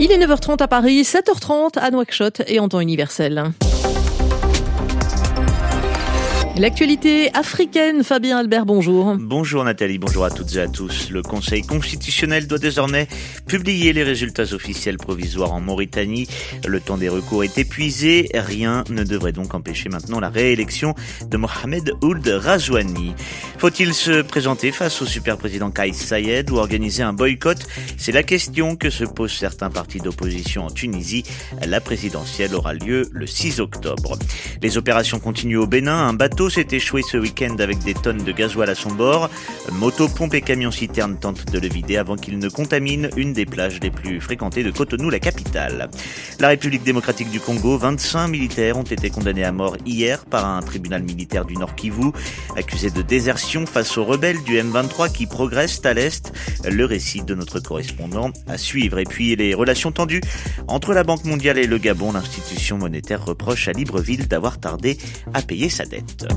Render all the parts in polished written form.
Il est 9h30 à Paris, 7h30 à Nouakchott et en temps universel. L'actualité africaine, Fabien Albert, bonjour. Bonjour Nathalie, bonjour à toutes et à tous. Le Conseil constitutionnel doit désormais publier les résultats officiels provisoires en Mauritanie. Le temps des recours est épuisé. Rien ne devrait donc empêcher maintenant la réélection de Mohamed Ould Razouani. Faut-il se présenter face au super président Kais Saied ou organiser un boycott? C'est la question que se posent certains partis d'opposition en Tunisie. La présidentielle aura lieu le 6 octobre. Les opérations continuent au Bénin. Un bateau s'est échoué ce week-end avec des tonnes de gasoil à son bord. Motopompes et camions-citernes tentent de le vider avant qu'il ne contamine une des plages les plus fréquentées de Cotonou, la capitale. La République démocratique du Congo, 25 militaires ont été condamnés à mort hier par un tribunal militaire du Nord Kivu, accusés de désertion face aux rebelles du M23 qui progressent à l'Est. Le récit de notre correspondant à suivre. Et puis les relations tendues entre la Banque mondiale et le Gabon. L'institution monétaire reproche à Libreville d'avoir tardé à payer sa dette.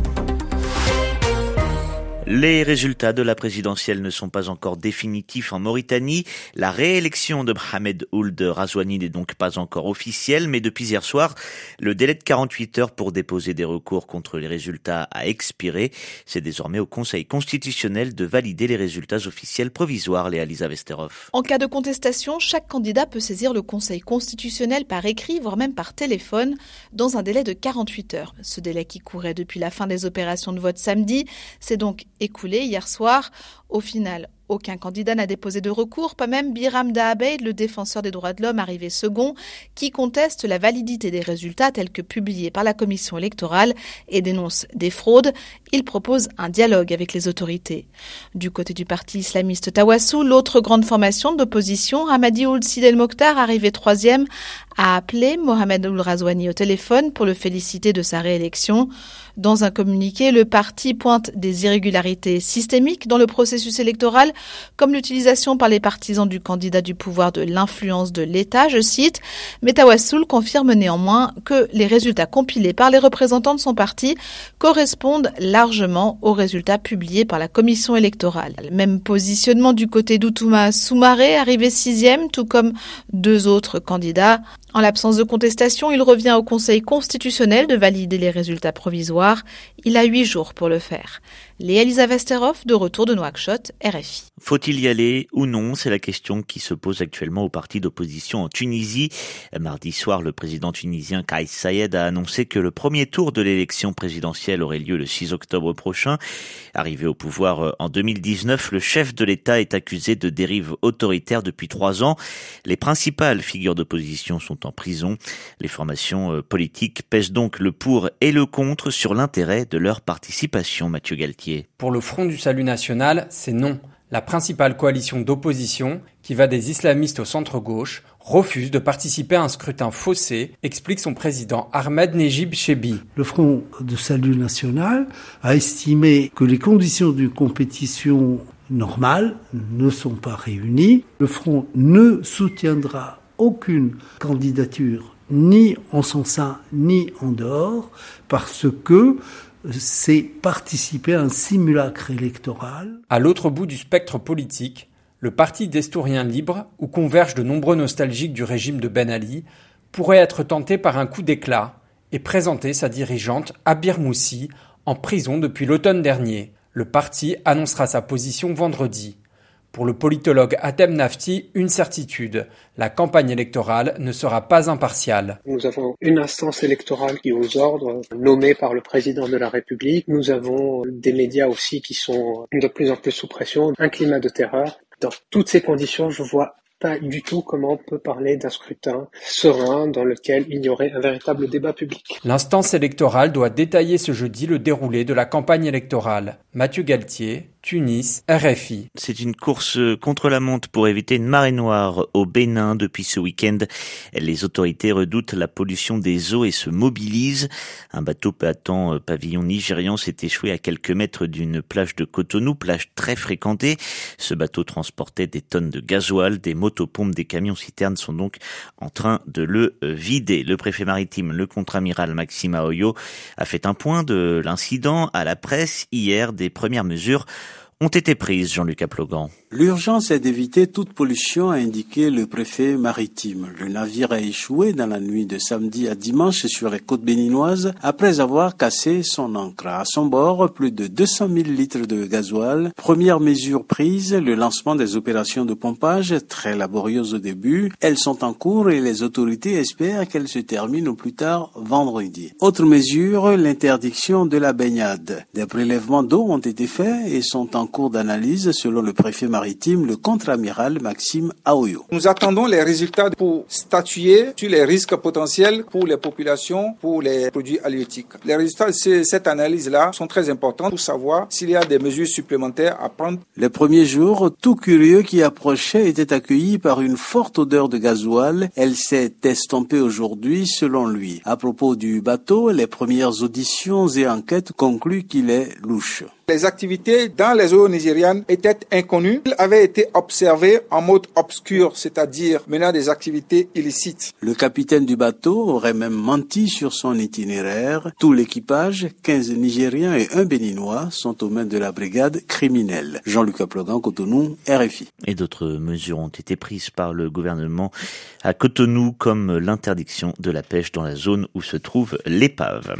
Les résultats de la présidentielle ne sont pas encore définitifs en Mauritanie. La réélection de Mohamed Ould Razouani n'est donc pas encore officielle, mais depuis hier soir, le délai de 48 heures pour déposer des recours contre les résultats a expiré. C'est désormais au Conseil constitutionnel de valider les résultats officiels provisoires, Léa Lisa Vesterhoff. En cas de contestation, chaque candidat peut saisir le Conseil constitutionnel par écrit, voire même par téléphone, dans un délai de 48 heures. Ce délai qui courait depuis la fin des opérations de vote samedi, c'est donc écoulé hier soir. Au final, aucun candidat n'a déposé de recours, pas même Biram Dahabeid, le défenseur des droits de l'homme arrivé second, qui conteste la validité des résultats tels que publiés par la commission électorale et dénonce des fraudes. Il propose un dialogue avec les autorités. Du côté du parti islamiste Tawassou, l'autre grande formation d'opposition, Hamadi Ould Sid El Mokhtar, arrivé troisième, a appelé Mohamed Ould Razouani au téléphone pour le féliciter de sa réélection. Dans un communiqué, le parti pointe des irrégularités systémiques dans le processus électoral, comme l'utilisation par les partisans du candidat du pouvoir de l'influence de l'État, je cite. Mais Tawassoul confirme néanmoins que les résultats compilés par les représentants de son parti correspondent largement aux résultats publiés par la commission électorale. Même positionnement du côté d'Outouma Soumaré, arrivé sixième, tout comme deux autres candidats. En l'absence de contestation, il revient au Conseil constitutionnel de valider les résultats provisoires. Il a 8 jours pour le faire. Léa Lisa Vesterhoff, de retour de Nouakchott, RFI. Faut-il y aller ou non? C'est la question qui se pose actuellement au parti d'opposition en Tunisie. Mardi soir, le président tunisien Kais Saied a annoncé que le premier tour de l'élection présidentielle aurait lieu le 6 octobre prochain. Arrivé au pouvoir en 2019, le chef de l'État est accusé de dérive autoritaire depuis 3 ans. Les principales figures d'opposition sont en prison. Les formations politiques pèsent donc le pour et le contre sur l'intérêt de leur participation. Mathieu Galtier. Pour le Front du Salut National, c'est non. La principale coalition d'opposition, qui va des islamistes au centre-gauche, refuse de participer à un scrutin faussé, explique son président Ahmed Nejib Chebi. Le Front du Salut National a estimé que les conditions d'une compétition normale ne sont pas réunies. Le Front ne soutiendra aucune candidature, ni en son sein, ni en dehors, parce que c'est participer à un simulacre électoral. À l'autre bout du spectre politique, le parti destourien libre, où convergent de nombreux nostalgiques du régime de Ben Ali, pourrait être tenté par un coup d'éclat et présenter sa dirigeante Abir Moussi en prison depuis l'automne dernier. Le parti annoncera sa position vendredi. Pour le politologue Hatem Nafti, une certitude, la campagne électorale ne sera pas impartiale. Nous avons une instance électorale qui est aux ordres, nommée par le président de la République. Nous avons des médias aussi qui sont de plus en plus sous pression, un climat de terreur. Dans toutes ces conditions, je vois pas du tout comment on peut parler d'un scrutin serein dans lequel il y aurait un véritable débat public. L'instance électorale doit détailler ce jeudi le déroulé de la campagne électorale. Mathieu Galtier, Tunis, RFI. C'est une course contre la montre pour éviter une marée noire au Bénin. Depuis ce week-end, les autorités redoutent la pollution des eaux et se mobilisent. Un bateau battant pavillon nigérian s'est échoué à quelques mètres d'une plage de Cotonou, plage très fréquentée. Ce bateau transportait des tonnes de gasoil, des motopompes, des camions-citernes sont donc en train de le vider. Le préfet maritime, le contre-amiral Maxime Aoyo, a fait un point de l'incident à la presse hier. Des premières mesures ont été prises, Jean-Luc Aplogan. L'urgence est d'éviter toute pollution, a indiqué le préfet maritime. Le navire a échoué dans la nuit de samedi à dimanche sur les côtes béninoises après avoir cassé son ancre. À son bord, plus de 200 000 litres de gasoil. Première mesure prise, le lancement des opérations de pompage, très laborieuses au début. Elles sont en cours et les autorités espèrent qu'elles se terminent au plus tard vendredi. Autre mesure, l'interdiction de la baignade. Des prélèvements d'eau ont été faits et sont en cours d'analyse selon le préfet maritime, le contre-amiral Maxime Aoyo. Nous attendons les résultats pour statuer sur les risques potentiels pour les populations, pour les produits halieutiques. Les résultats de cette analyse-là sont très importants pour savoir s'il y a des mesures supplémentaires à prendre. Les premiers jours, tout curieux qui approchait était accueilli par une forte odeur de gasoil. Elle s'est estompée aujourd'hui, selon lui. À propos du bateau, les premières auditions et enquêtes concluent qu'il est louche. Les activités dans les eaux nigérianes étaient inconnues. Elles avaient été observées en mode obscur, c'est-à-dire menant des activités illicites. Le capitaine du bateau aurait même menti sur son itinéraire. Tout l'équipage, 15 Nigériens et 1 Béninois, sont aux mains de la brigade criminelle. Jean-Luc Aplogan, Cotonou, RFI. Et d'autres mesures ont été prises par le gouvernement à Cotonou, comme l'interdiction de la pêche dans la zone où se trouve l'épave.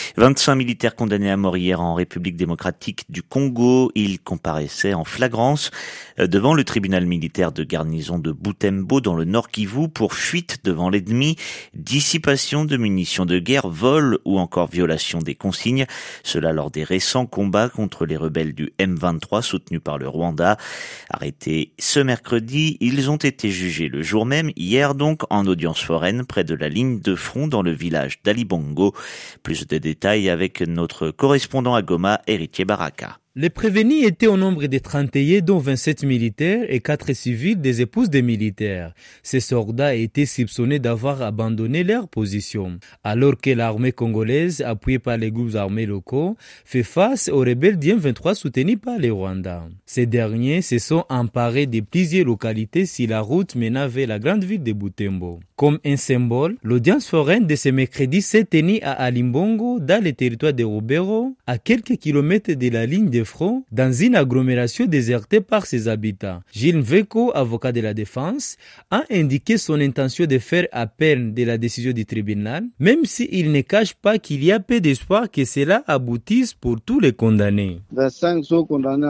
25 militaires condamnés à mort hier en République démocratique du Congo. Ils comparaissaient en flagrance devant le tribunal militaire de garnison de Butembo dans le Nord Kivu pour fuite devant l'ennemi, dissipation de munitions de guerre, vol ou encore violation des consignes. Cela lors des récents combats contre les rebelles du M23 soutenus par le Rwanda. Arrêtés ce mercredi, ils ont été jugés le jour même, hier donc, en audience foraine près de la ligne de front dans le village d'Alibongo. Plus de détails avec notre correspondant à Goma, Héritier Baraka. Les prévenus étaient au nombre de 31, dont 27 militaires et 4 civils des épouses des militaires. Ces soldats étaient soupçonnés d'avoir abandonné leur position, alors que l'armée congolaise, appuyée par les groupes armés locaux, fait face aux rebelles du M23 soutenus par les Rwandais. Ces derniers se sont emparés de plusieurs localités sur la route menant vers la grande ville de Butembo. Comme un symbole, l'audience foraine de ce mercredi s'est tenue à Alimbongo, dans le territoire de Rubero, à quelques kilomètres de la ligne de front, dans une agglomération désertée par ses habitants. Gilles Mveko, avocat de la défense, a indiqué son intention de faire appel de la décision du tribunal, même s'il ne cache pas qu'il y a peu d'espoir que cela aboutisse pour tous les condamnés. 25 sont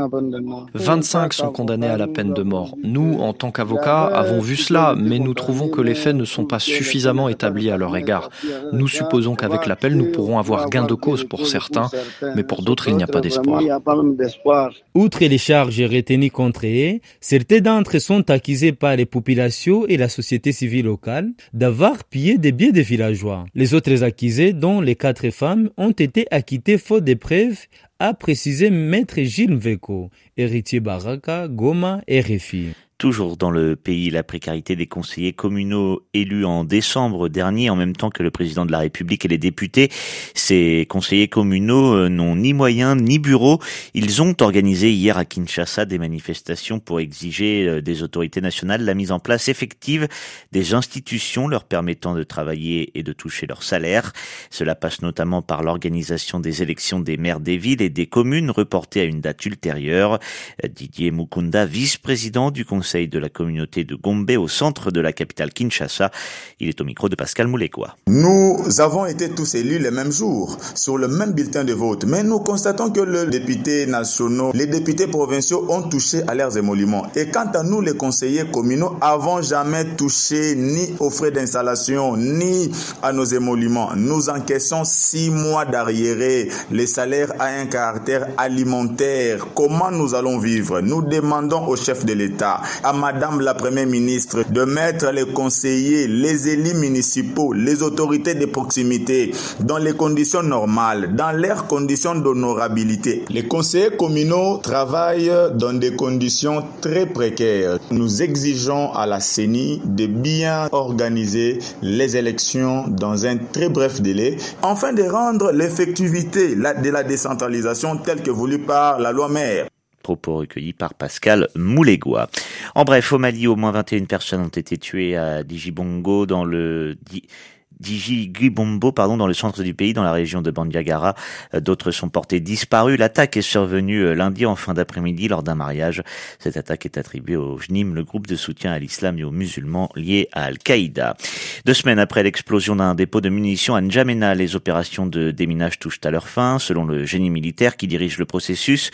condamnés à la peine de mort. Nous, en tant qu'avocats, avons vu cela, mais nous trouvons que les faits ne sont pas suffisamment établis à leur égard. Nous supposons qu'avec l'appel, nous pourrons avoir gain de cause pour certains, mais pour d'autres, il n'y a pas d'espoir. Outre les charges retenues contre eux, certains d'entre eux sont accusés par les populations et la société civile locale d'avoir pillé des biens des villageois. Les autres accusés, dont les 4 femmes, ont été acquittés faute de preuves, a précisé Maître Gilles Mveko. Héritier Baraka, Goma, RFI. Toujours dans le pays, la précarité des conseillers communaux élus en décembre dernier, en même temps que le président de la République et les députés. Ces conseillers communaux n'ont ni moyens ni bureau. Ils ont organisé hier à Kinshasa des manifestations pour exiger des autorités nationales la mise en place effective des institutions leur permettant de travailler et de toucher leur salaire. Cela passe notamment par l'organisation des élections des maires des villes et des communes reportées à une date ultérieure. Didier Mukunda, vice-président du conseil de la communauté de Gombe au centre de la capitale Kinshasa. Il est au micro de Pascal Moulekwa. Nous avons été tous élus le même jour, sur le même bulletin de vote, mais nous constatons que les députés nationaux, les députés provinciaux ont touché à leurs émoluments. Et quant à nous, les conseillers communaux, avons jamais touché ni aux frais d'installation, ni à nos émoluments. Nous encaissons 6 mois d'arriérés. Les salaires ont un caractère alimentaire. Comment nous allons vivre? Nous demandons au chef de l'État, à Madame la Première ministre, de mettre les conseillers, les élus municipaux, les autorités de proximité dans les conditions normales, dans leurs conditions d'honorabilité. Les conseillers communaux travaillent dans des conditions très précaires. Nous exigeons à la CENI de bien organiser les élections dans un très bref délai, afin de rendre l'effectivité de la décentralisation telle que voulue par la loi mère. Propos recueillis par Pascal Moulegua. En bref, au Mali, au moins 21 personnes ont été tuées à Djibongo dans le Gibombo, dans le centre du pays, dans la région de Bandiagara. D'autres sont portés disparus. L'attaque est survenue lundi en fin d'après-midi lors d'un mariage. Cette attaque est attribuée au JNIM, le groupe de soutien à l'islam et aux musulmans liés à Al-Qaïda. 2 semaines après l'explosion d'un dépôt de munitions à N'Djamena, les opérations de déminage touchent à leur fin. Selon le génie militaire qui dirige le processus,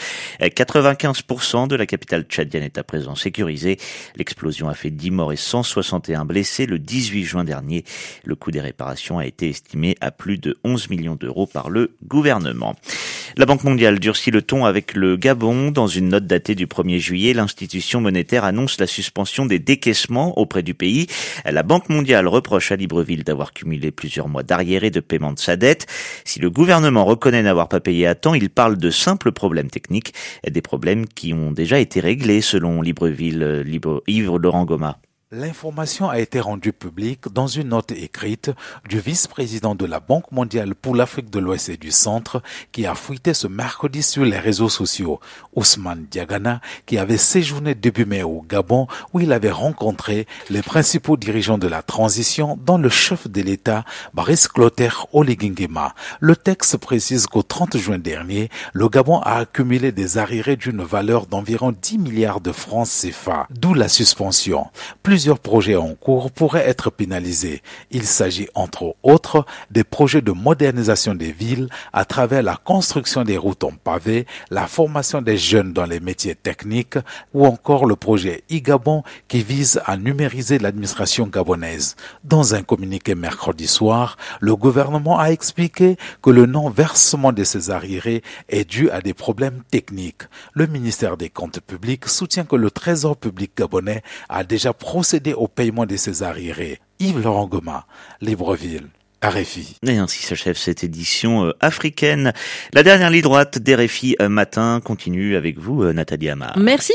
95% de la capitale tchadienne est à présent sécurisée. L'explosion a fait 10 morts et 161 blessés le 18 juin dernier. Le coût des réparations a été estimé à plus de 11 millions d'euros par le gouvernement. La Banque mondiale durcit le ton avec le Gabon. Dans une note datée du 1er juillet, l'institution monétaire annonce la suspension des décaissements auprès du pays. La Banque mondiale reproche à Libreville d'avoir cumulé plusieurs mois d'arriérés de paiement de sa dette. Si le gouvernement reconnaît n'avoir pas payé à temps, il parle de simples problèmes techniques, des problèmes qui ont déjà été réglés selon Libreville, Yves Laurent Goma. L'information a été rendue publique dans une note écrite du vice-président de la Banque mondiale pour l'Afrique de l'Ouest et du Centre qui a fuité ce mercredi sur les réseaux sociaux. Ousmane Diagana, qui avait séjourné début mai au Gabon où il avait rencontré les principaux dirigeants de la transition dont le chef de l'État, Brice Clotaire Oligui Nguema. Le texte précise qu'au 30 juin dernier, le Gabon a accumulé des arriérés d'une valeur d'environ 10 milliards de francs CFA, d'où la suspension. Plusieurs projets en cours pourraient être pénalisés. Il s'agit entre autres des projets de modernisation des villes à travers la construction des routes en pavé, la formation des jeunes dans les métiers techniques ou encore le projet e-Gabon qui vise à numériser l'administration gabonaise. Dans un communiqué mercredi soir, le gouvernement a expliqué que le non-versement de ces arriérés est dû à des problèmes techniques. Le ministère des Comptes publics soutient que le Trésor public gabonais a déjà procédé au paiement de ces arriérés. Yves Laurent Goma, Libreville, RFI. Et ainsi s'achève cette édition africaine. La dernière ligne droite d'RFI matin continue avec vous, Nathalie Amar. Merci.